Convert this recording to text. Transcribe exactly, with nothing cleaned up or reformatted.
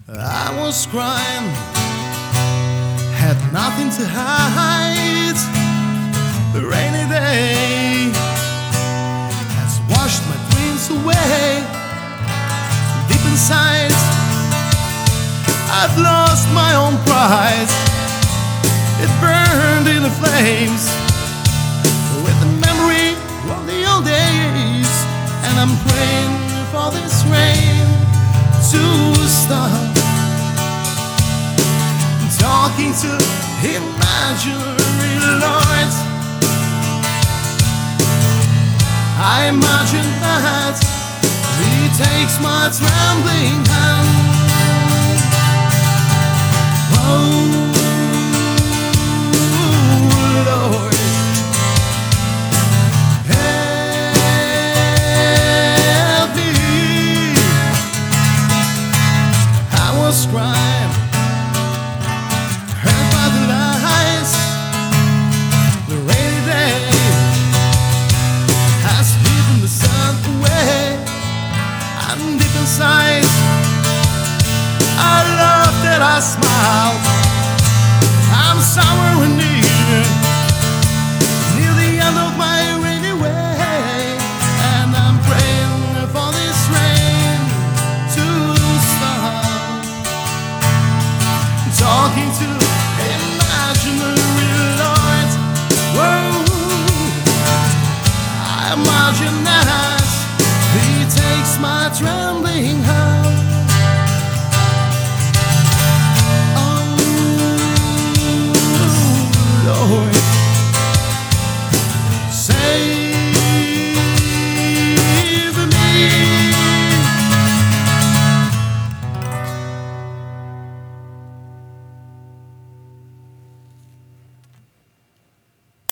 I was crying, had nothing to hide. The rainy day has washed my dreams away. Deep inside, I've lost my own pride. It burned in the flames with the memory of the old days. And I'm praying for this rain to stop. Talking to imaginary lords, I imagine that he takes my trembling hand. Oh Lord, help me. I was crying, hurt by the lies. The rainy day has hidden the sun away. And deep inside, I love that I smile. I'm somewhere in need.